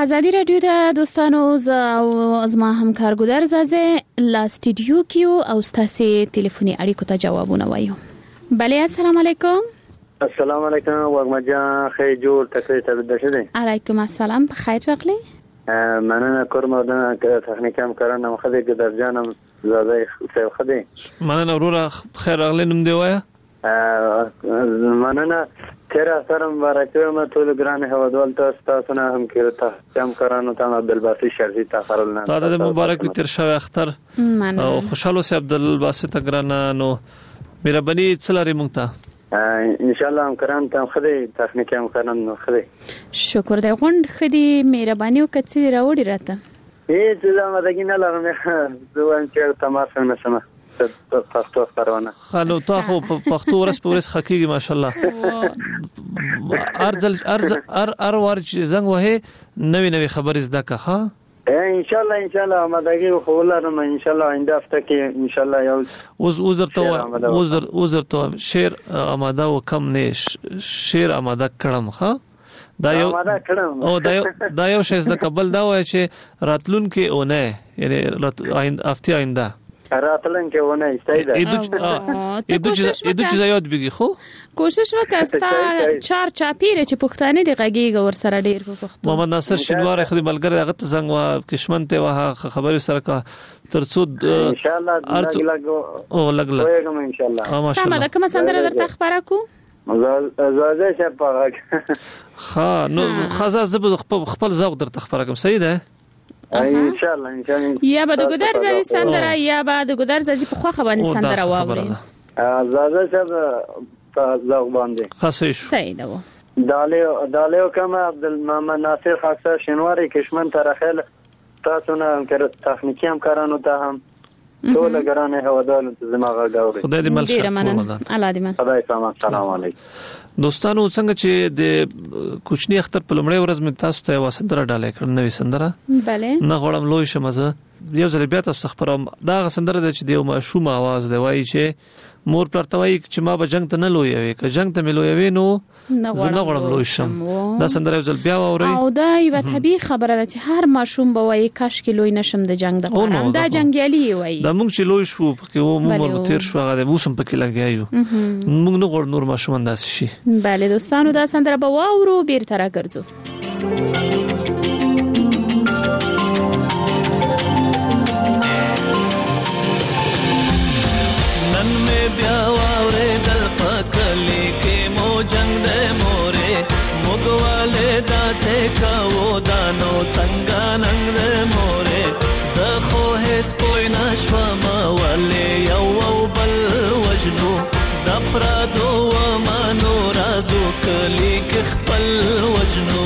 آزادی رادیو د دوستانو از ما همکارګودر زازه لا سټډیو کیو او ستاسو ټلیفوني اړیکو ته جوابونه وایو. بله السلام علیکم. السلام علیکم ورمجان خیر جوړ تکلیف ده شه. علیکم السلام بخیر راغلی. مننه کورمدان تخنیکی همکاران مخدی گدرجانم زاده خیر خدی. مننه ورور خیر راغلی نوم دی وایه. مننه تیر اثرم برکوم ټول ګران هوادوال تاسو نه هم کې تاسو کارانو ته عبدالباسط شرزي تاخرلنا تا د مبارک تیر شوی اختر او خوشاله سي عبدالباسط ګران نو مهرباني څلاري مونږ ته ان شاء الله هم کرام ته خدي تخنیکی هم کرام خدي شکر دی غوند خدي مهرباني او کڅي راوړي راته هیڅ لا مدګی نه لرم زه چې تماس نه سم پښتو خبرونه خلو تاسو پښتو ورس په ورس حقيقي ماشاءالله ار ورچ زنګ وه نوې خبرې زده کا ان شاء الله مدګي خو ولرم ان شاء الله آینده هفته کې ان شاء الله یو وزرته شعر آماده و کم نه شعر آماده کړم ها دا یو شی زده قبل دا وای چې راتلون کې اونه یعنی هفته آینده راتلن کې ونه استایده اېدو چې یاد بيږي خو کوشش وکاستا چار چاپیره چې پښتانه دی غږیږي ور سره ډیر په پښتو محمد ناصر شینوار خدي ملګری هغه ته څنګه وا کشمنته واه خبري سره کا ترڅو ان شاء الله لګ ان شاء الله سمه کوم سندره درته خبره کو زازه شه پاک ها نو خزا زب خپل ذوق درته خبره کوم صحیح ده ان شاء الله یا به د ګودر زازي سندره یا به د ګودر زازي په خوخه باندې سندره واوري زازه شه ذوق باندې خاصه صحیح ده دالیو کما عبدالمحمد ناصر خاصه شینواری کشمن ترخل تاسو نه تخنیکی هم کارانو ته هم ټول ګرانه هوادار زماغه غاوري خدای دې مل شه الله دې من خدای سلام السلام علیکم دوستانو څنګه چې د کوچنی اختر په لمړی ورځ مې تاسو ته وسندره ډالې کړ نوې سندره bale نه غوړم لوی شمزه یو ځل بیا تاسو خبرم دا سندره د چې دیو ماشوم आवाज دی وایي چې مور پرتوي چې ما به جنگ ته نه لویوي که جنگ ته ملویوي نو زه نه غوړم لوی شم دا سندره یو ځل بیا واوري او دا یو طبيعي خبره ده چې هر ماشوم به وایي کاش کې لوی نشم د جنگ د پاره دا جنگیالي وایي دا موږ چې لوی شو پکې و موږ تیر شو هغه وسم پکې لګیایو موږ نه غوړ نور ماشومان داس شي bale دوستانو دا سندره به واورو بیرته راګرځو بیا واورې دل پکلي کې مو جنگ دې مورې موګواله داسې کاو دانو څنګه ننګ دې مورې زه خو هیڅ پوی نشوم ولې یو بل وجنو د پرادو ومانو رازو کلی کې خپل وجنو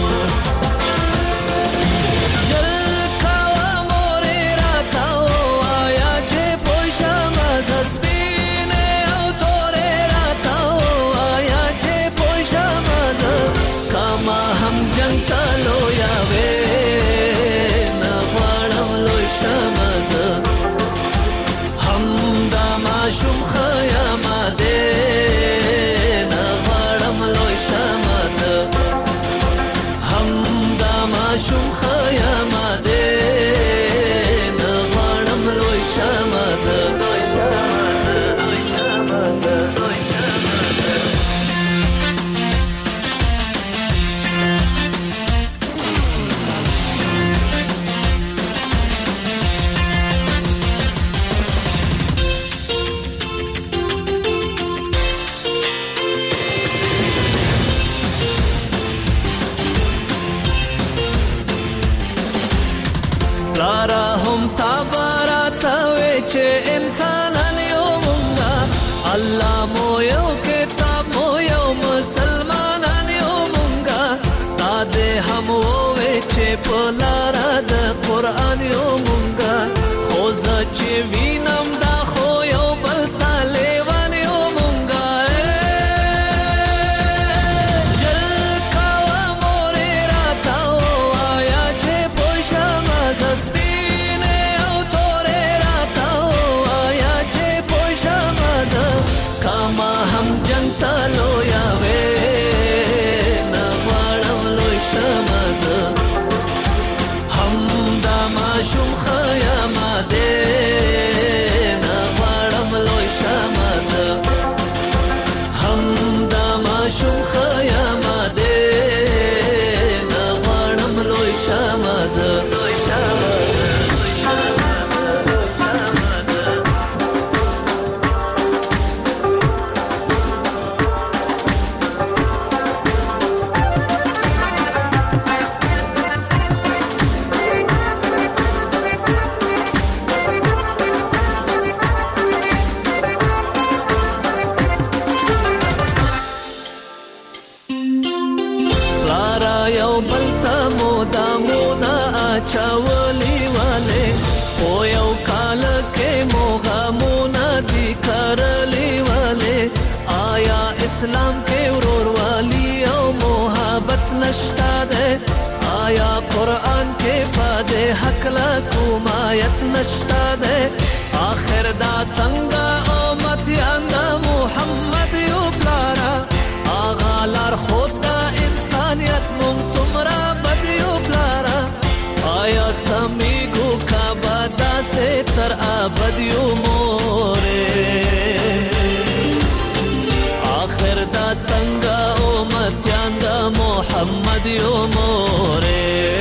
الله مو یو کتاب مو یو مسلمانان یو مونږه تا دې هم وې چې په لار د قران یو مونږه خو ځکه چې وینم دا خو یو بل طالبان یو مونږه جل کاوه مورې راته وایا چې پوښه مزه سپینه او تورې راته وایا چې پوښه کاما هم جنگ تلو یا وې نه غواړم لوی شمزه اسلام کې وروروالی او محبت نشتا ده آیا قرآن کې پدې حق لا کوم آیت نشتا ده آخر دا څنګه امتیان دا محمد یو پلارا آغا لار خود دا انسانیت مونږ څومره بد یو پلارا آیا سمیګو کا بادا سے تر ابد یو مورې آخر دا څنګه امتیان دا محمد یو مورې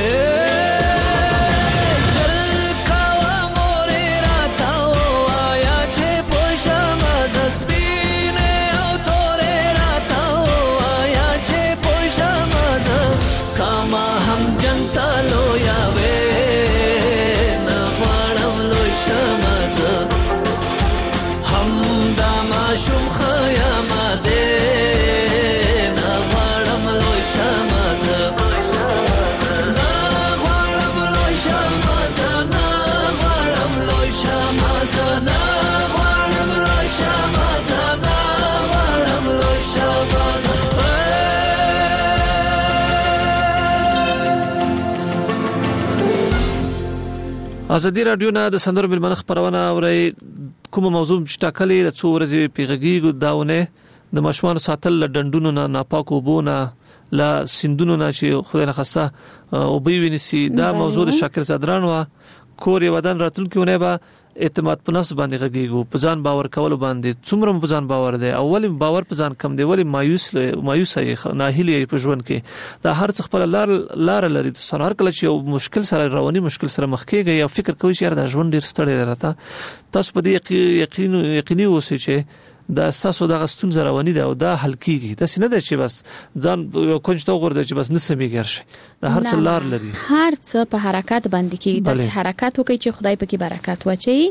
ازادي رادیو نه د سندرو ملمنه خبرونه اوري کوم موضوع چې ټاکلې د څو ورځې پیغږیږي داونه د مشومان ساتل ډندونو نه ناپاکو بونه لا سندونو نه چې خدای نه خاصه او بي وینسي دا موضوع د شاکر زادران وا کور ودان راتلونکو نه به اعتماد په نفس باندې غږیږي په ځان باور کول باندې څومره په ځان باور دی اول باور په ځان کم دی ولی مایوس یې ناهیلی په ژوند کې دا هر څه خپل لار لري سره هر کله چې مشکل سره رواني مشکل سره مخ کېږي یا فکر کوي چې دا ژوند ډیر ستړی راته تاسو په دې یقیني اوسئ چې دا تاسو د غستون زروانی دا او دا حل کیږي تاسو نه د چې بس ځان کوم ته وګورئ چې بس نسمېږي شي دا هر څه لار لري هر څه په حرکت باندې کیږي تاسو حرکت وکړئ چې خدای پکې برکت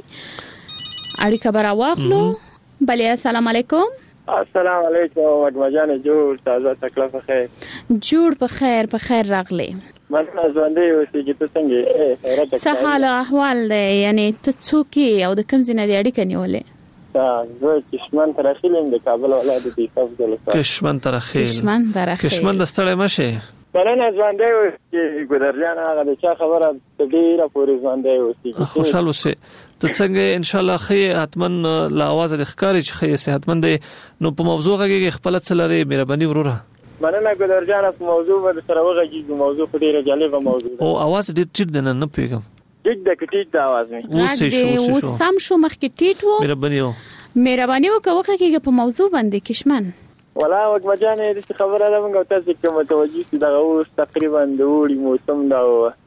واچي اړیکه برا واخلو بله السلام علیکم السلام علیکم وګمجان جوړ تازه تکلیف خیر جوړ په خیر راغلی مننه ژوندې اوسې چې ته څنګه څه حال احوال دی یعنی ته څوک او د کوم ځای د اړیکه نیولې زه کشمن ترخیلم د کابل ولایت د تیفاف دلته کشمن ترخیل کشمن د ستړی مشه بلنه ژوندې اوسې ګودرجان هغه د چا خبره ډیره پورې ژوندې اوسې خوشاله اوسې ته څنګه ان شاء الله خې اتمن لا आवाज د ښکاری چې خې صحتمند نو په موضوع کې خپل څلري مهرباني وروره مننه ګودرجان په موضوع باندې سره وغږیږو موضوع ډیره جالبه موضوع او आवाज ډیر ټیټ دی نه پیګم ټیټ د کټیټ د आवाज مې و سم شو مخکې ټیټ وو مهرباني وکړه کېږي په موضوع باندې کشمن ولا وګمجان دې خبره ده موږ تاسو کوم توجه چې دا اوس تقریبا د وړي موسم دا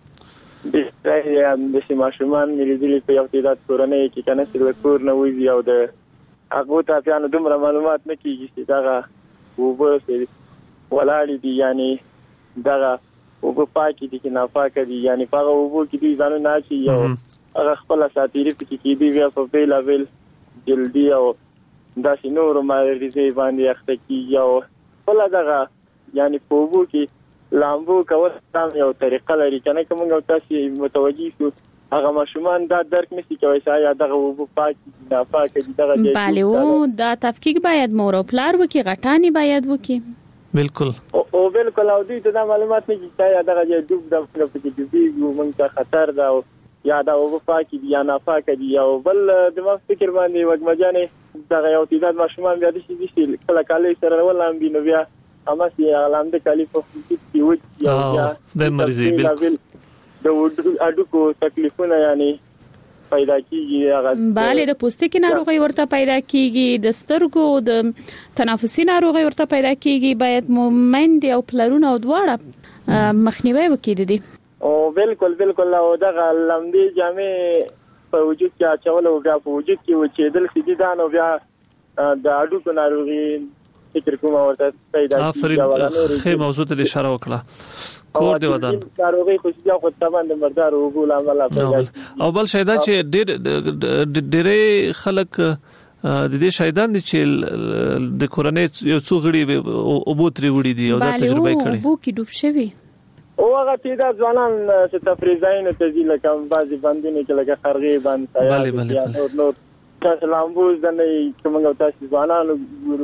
د سیمه ماشومان ملي په یو تعداد کورنۍ کې کنه چې کور نه وځي او د هغه ته پیانو دومره معلومات نه کیږي چې دا وبس ولاړ دي یعنی دا وګ پاکي دي چې نافاکه دي یعنی هغه وګ کې دي ځانو نه شي یو هغه خپل ساتيري پکې کې دي بیا په بیل اویل جلدی او دا شنو مریضي باندې اخته کی یو بل دغه یعنی په وګ کې لامبو کول تام یو طریقه لري کنه کومه تاسو متوجي شو هغه ماشومان دا درک نشي کوي چې یا دغه وګ پاکي نافاکه دي دغه دی بله دا تفکیک باید مور او پلار وکي غټانی باید وکي بالکل او بالکل او دې ته معلومات نه کیږي یا دغه ډوب د پکې ډوبي مونږ ته خطر ده یا دا او پاکي یا نه پاکي دی او بل د ما فکر باندې وګمجانې دغه یو تعداد ماشومان بیا د شي کله کله سره ولهم بي نو بیا اما سي علام د کلی په کې وځي یا د مریضي بالکل د اډو کو تکلیفونه یعنی پیدا کیږي هغه bale د پوستکي ناروغي ورته پیدا کیږي د سترګو د تنفسي ناروغي ورته پیدا کیږي باید مومند او پلرونه او دواړه مخنیوي وکړي دي او بالکل او دغه لمدي جامې په وجود کې اچول او بیا په وجود کې وچېدل سړي دانو بیا د اډو کو ناروغي فکر کوم ورته پیدا کیږي خې موضوع ته اشاره وکړه کور دی ودان ناروغي خوشیا خو تمام د مردار وګول عمل او بل شایدا چې ډېر خلک د دې شایدان دي چې د کورنۍ یو څو غړي او بوتري وړي دي او دا تجربه کړي بو کې ډوب شوی او هغه چې دا ځوانان چې تفریزاین ته ځي لکه بعضي باندې کې لکه خرغي باندې بله نو تاسو لامبوز د نه کومه تاسو ځوانان ګورو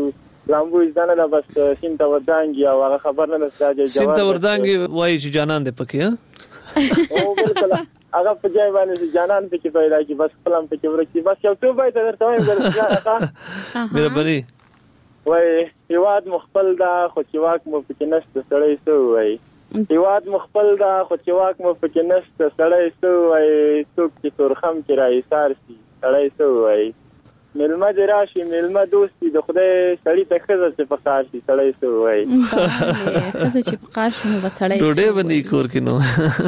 لامبو ځنه دا بس سین ته ودانګي او هغه خبر نه لسته سین ته ودانګي وایي چې جانان دې پکې او بالکل هغه په ځای باندې جانان پکې پیدا کی بس خپلم پکې ورکی بس یو څه وایي درته وایم مهرباني وای هیواد مخبل دا خو چې واک مو پکې نشته سړی سو وای هیواد مخبل دا خو چې واک مو پکې نشته سړی سو وای څوک چې تورخم کې راي سار سي سړی سو وای ملما دې راشي ملما دوستي د خدای سړی ته خزه چې پخار شي سړی سو وای خزه چې پخار شي نو سړی ډوډۍ باندې کور کې نو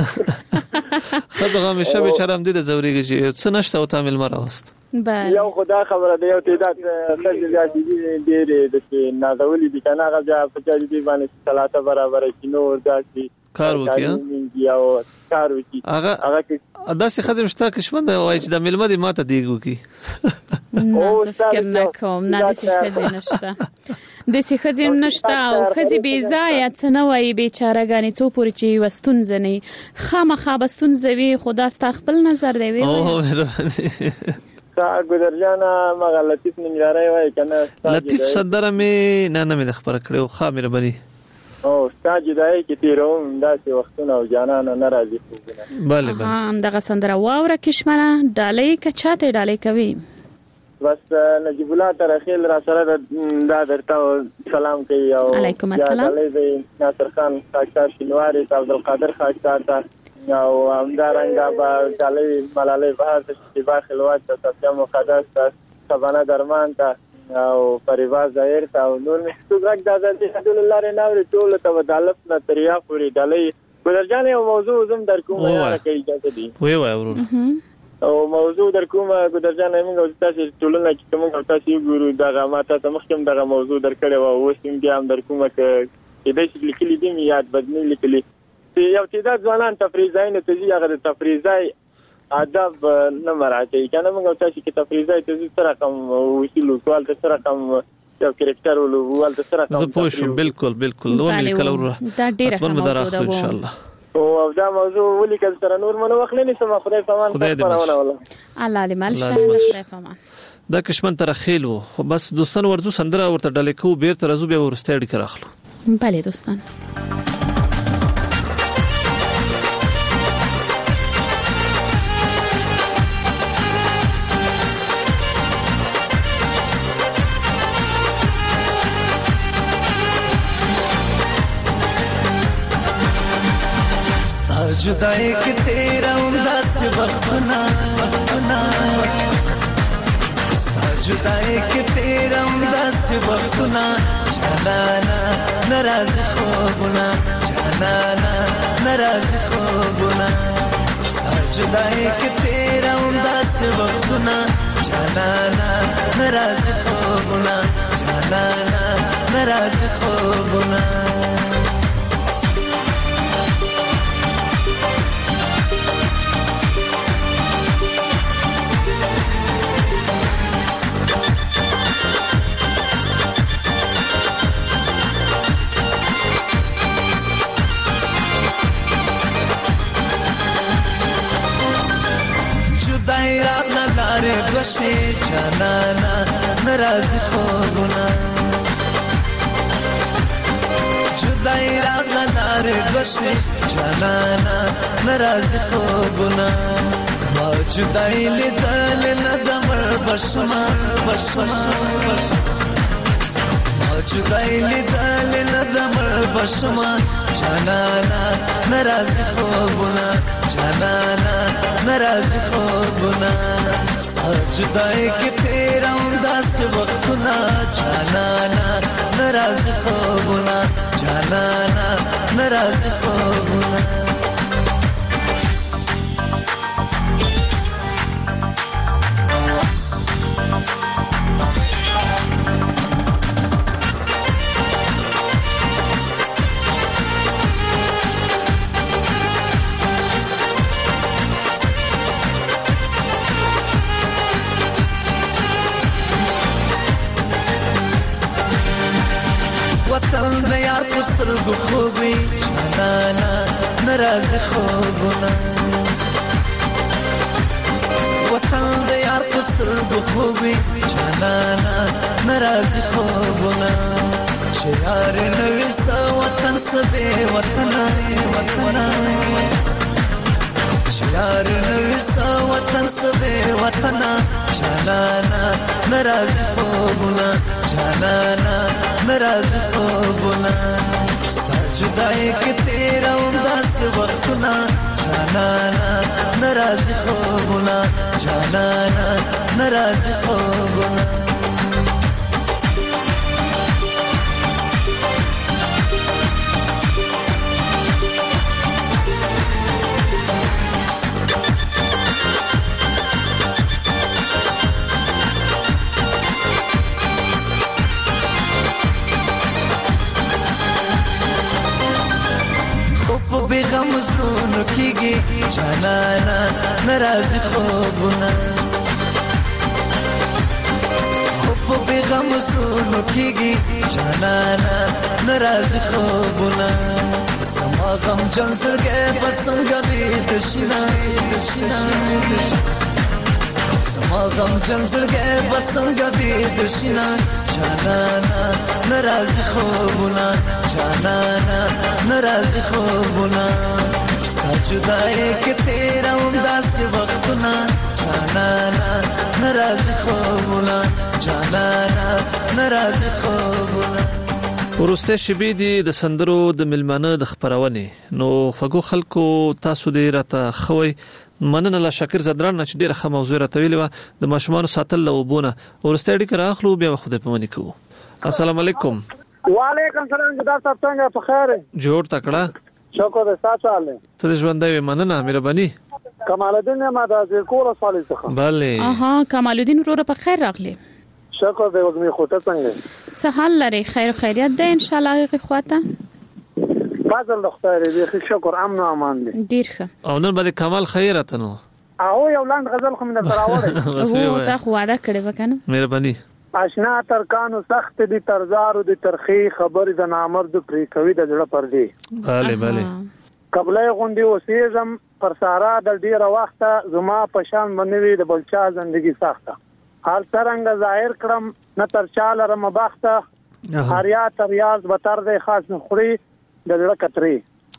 خدای همیشه به چرم دې د زوريږي چې څه نشته او تامل مراوست یو خدا خبره دی یو تعداد خلک زیات دي ډېر د نازولي دي کنه هغه په ځای دي باندې صلاته برابر کې نور داسي کار وکړي او کار وکړي هغه داسې خدای مشته کښمن دی وای چې د ملما دي ماته دیګو کی او فکر نکوم نه د سخزین نشته د سخزین نشته او خزي بي ځای څه نه وای بیچاره غاني څو پوری چې وستون زنی خامخا بستون زوی خدا ست خپل نظر دی وی او مهرباني کا ګذرجانا مغه لطیف ننګرای وای کنه لطیف صدر مې نه مې خبر کړو خا مهرباني او ستاج دای کی تیروم داسې وختونه او جانانه ناراضي خوبونه bale هم دغه سندره واوره کشمنه ډالۍ کچاته ډالۍ کوي بس نجیب الله ترخیل را سره دا درته سلام کوي او علیکم السلام ناصر خان خاکسار شینواری عبد القادر خاکسار تا او همدارنګه با ډالۍ ملالۍ بهر اشتباه خلوات ته ساتیا مقدس ته سبانه درمان ته او پریواز ظاهر تا او نور مستغرق د حدود الله رناوري ټول ته ودالت نه تریا پوری ډالۍ ګذرجان یو موضوع زم در کوم یا کوي اجازه دي وای ورور او موضوع در کوم ګذرجان موږ تاسو ټولنه کې موږ تاسو ګورو دغه ماته ته مخکم دغه موضوع در کړو او اوس بیا هم در کومه کې د دې لیکلي دي یاد بدني لیکلي یو تعداد ځوانان تفریحي نه تجي هغه تفریحي ادب نه مراته کنه موږ تاسو کې تفریحي ته سره کوم وسیلو سوال ته سره کوم یو کریکټر ول ته سره کوم زه پوه شم بالکل نو لیکل ور دا ډیره موضوع ان شاء الله او دا موضوع ولیکل سره نور منو وخلني سم خدای پامان خبرونه ولا الله دې مال شه خدای پامان دا کشمن تر خیل وو خو بس دوستان ورزو سندره ورته ډالې کو بیرته رازو بیا ورستړي کراخلو bale دوستان जुदाई के तेरा उदास वक्तना जुदाई के तेरा उदास वक्तना जानाना नाराज खोबना जानाना नाराज खोबना जुदाई के तेरा उदास वक्तना जानाना नाराज खोबना जानाना नाराज खोबना بشوی جانانا ناراض خوبنا جدائی رات لار بشوی جانانا ناراض خوبنا ما جدائی لیدل ندمر بشما ما جدائی لیدل ندمر بشما جانانا ناراض خوبنا جانانا ناراض خوبنا जुदाई के तेरा उदास वक्तना जानाना नाराज खोबना जानाना नाराज खोबना سترګو خوبي جانانا ناراض خوبنا وطن د یار سترګو سترګو خوبي جانانا ناراضي خوبونه چې یار نوې ستا وطن سبې وطنه چې یار نوې ستا وطن سبې وطنه جانانا ناراضي خوبونه جانانا ناراضي خوبونه ستا جدای کې تیرا داسې وختونه جانانا ناراضي خوبونه جانانا ناراضي خوبونه بیغم زنونو کیږي جانانا ناراضي خوبونه خوب بیغم زنونو کیږي جانانا ناراضي خوبونه سما غم جن زړګي پسنګ بيد شینا سما غم جن زړګي پسنګ بيد شینا جانانا ناراضي خوبونه جانانا ناراضي خوبونه ستا جدای کې تیرا داسې وختونه جانانا ناراضي خوبونه جانانا ناراضي خوبونه ورسته شبي دي د سندرو د ملمانه د خبرونه نو خغو خلکو تاسو دې راته خوي مننه لا شاکر زدران چې ډیره ښه موضوع راته ویلې و د ماشومان ساتل لوبونه ورسته اړیکه راخلو بیا خو دې پمنې کوو السلام علیکم وعلیکم السلام جدا صاحب څنګه په خیر جوړ تکړه شکر دې تاسو علي ته ژوندې مننه مهرباني کمال الدین ما د زیرکور صالح څخه bale کمال الدین وروره په خیر راغلی شکر دې وګمې خوته څنګه څه حال لري خیر خیریت ده ان شاء الله هغه خواته فضل د خدای دې شکر امن او امان دې ډیر ښه او نن باندې کمال خیرت نو او یو لاند غزل خو مې دراوړې او تا خو وعده کړې وکنه مهرباني آشنا ترکانو سخت دي ترزارو دي ترخی خبر د نامرد پری کوي د جړه پر دی bale قبلې غوندي وسېزم پر سارا د ډیره وخته زما پشان منوي د بلچا ژوندۍ سخته حال څنګه ظاهر کړم نه تر چاله رم بخته هریا تریاز بتر د خاص خوري د جړه کتري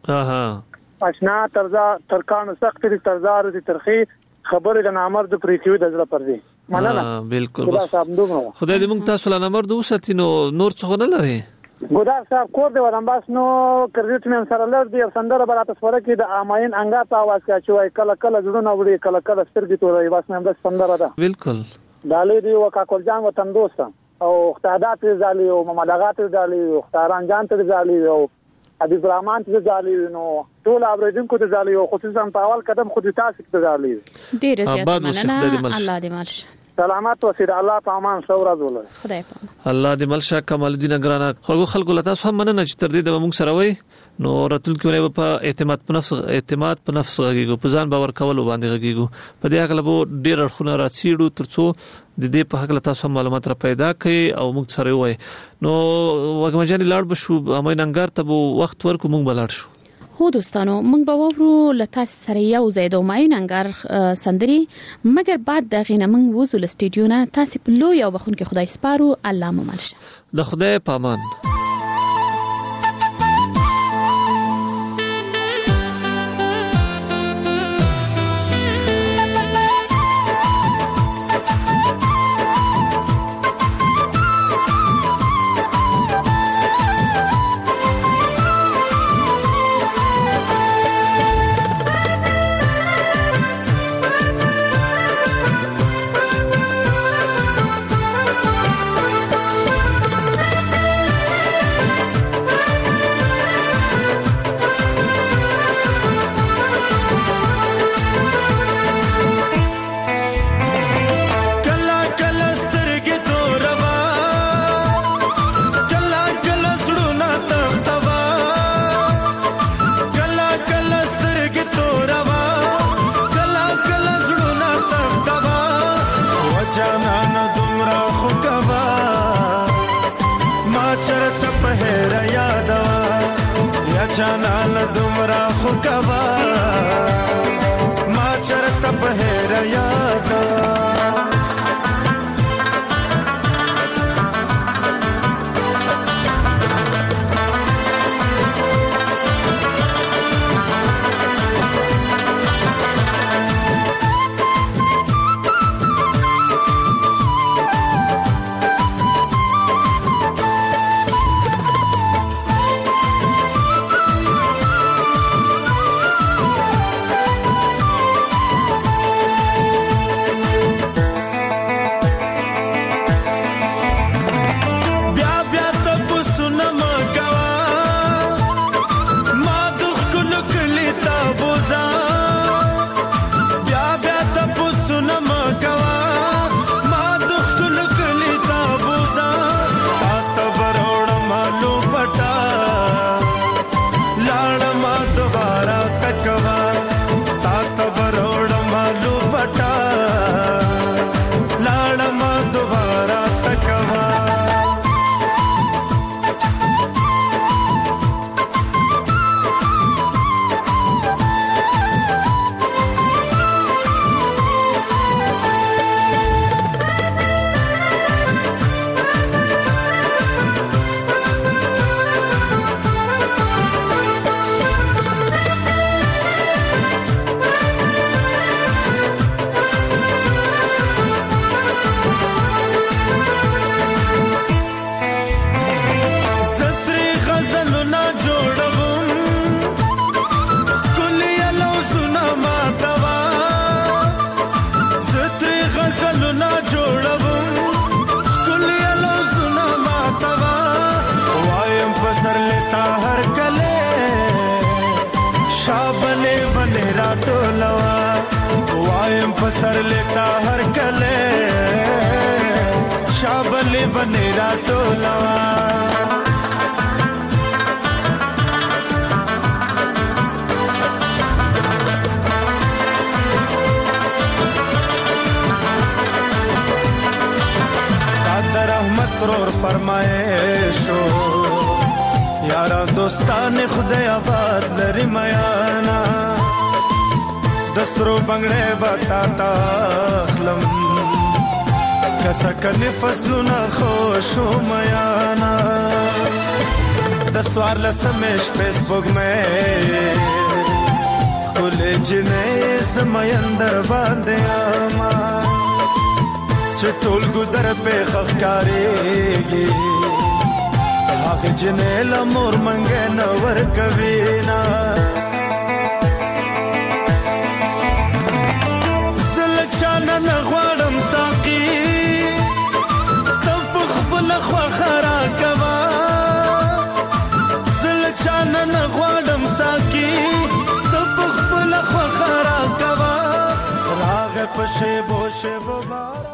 آشنا ترکانو سخت دي ترزارو دي ترخی خبر د نامرد پری کوي د جړه پر دی مننه بالکل خدای دې موږ تاسو له نمبر د وساتینو نور څه نه لري ګودار صاحب کور دې ودان بس نو کریډټ مې سره لړ دی سندره براته سره کې د اماین انګا په आवाज کې چوي کله کله جوړونه وړي کله کله سترګې تورې بس نو د سندره ده بالکل دالې دی وکا کولجان وطن دوست او اختیارات زالي او مملغات زالي او اختیاران جان ته زالي او ابي برهمان ته زالي نو ټول اوریدونکو ته زالي او خصوصا په اول قدم خو دې تاسو ته زالي ډیر زیات مننه الله دې مالش سلامات وسید الله په امان شورا زول خدای په الله دې ملشه کمال الدین اگرانا خو خلکو لته هم مننه چې تر دې د موږ سره وای نو راتل کې په اعتماد په نفس غږیږي په ځان باور کول باندې غږیږي په دې اړه به ډیر اړخونه راڅیړو ترڅو د دې په حق له تاسو معلومات را پیدا کړئ او موږ سره وای نو وګمجن لاړ بشو امیننګار ته وخت ورکو موږ بلاړ شو هو دوستانو موږ به وورو لته سره یو زیدو مایننګر سندري مګر بعد د غینه موږ وزول سټډیو نه تاسو په لو یو بخون کې خدای سپارو الله مو مرشه د خدای پامان جانان دومره خو کوا ما چرته په هر یاد بنې راټولوا تا د رحمت رور فرمایشو یاران دوستان خدای آباد لري میانا دسرو بنگړې بتا تا خلم کسا کني فصلونه خوشو میانا د سوار لسمش فیسبوک مې کولې جنې سمندر باندې ما چټول ګدر په خخکارېږي هغه جنې لمور منګه نور کوي نا زلچانه نغواړم ساقي تب خپل خوا خرا کوا زلچانه نغواړم ساقي تب خپل خوا خرا کوا راغ په شی بو